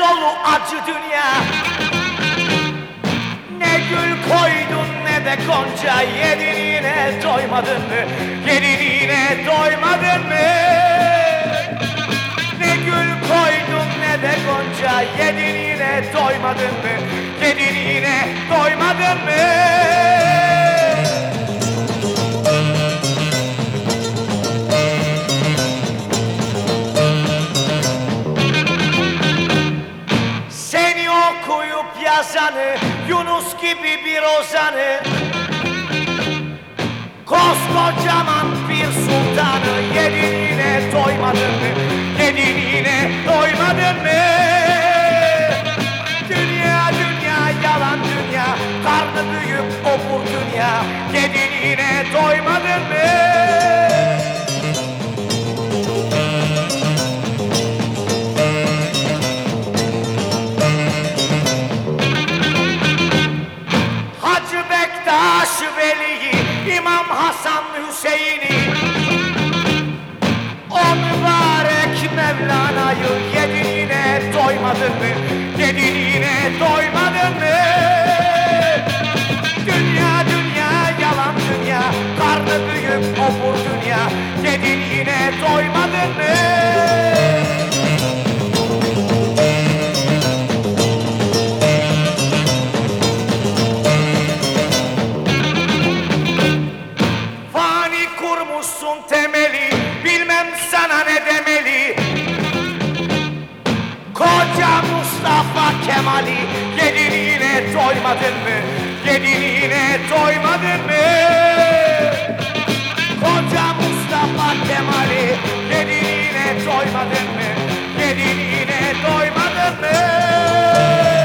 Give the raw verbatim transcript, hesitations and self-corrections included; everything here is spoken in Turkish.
dolu acı dünya. Ne gül koydun ne de gonca, yedin yine doymadın mı? Yedin yine doymadın mı? Ne gül koydun ne de gonca, yedin yine doymadın mı? Yedin yine doymadın mı? Seni okuyup yazanı, Yunus gibi bir ozanı, koskocaman bir sultanı, yedin yine doymadın mı? Yedin yine doymadın mı? Dünya dünya yalan dünya, karnı büyük obur dünya, yedin yine doymadın mı? Hacı Bektaş Veli'yi, İmam Hasan Hüseyin'i, o mübarek Mevlana'yı, yedin yine doymadın mı? Yedin yine doymadın mı? Dünya dünya yalan dünya, karnı büyük obur dünya, yedin yine doymadın mı? Fani kurmuşsun temeli, bilmem sana ne demeli. Koca Mustafa Kemal'i, yedin yine doymadın mı? Yedin yine doymadın mı? Koca Mustafa Kemal'i, yedin yine doymadın mı? Yedin yine doymadın mı?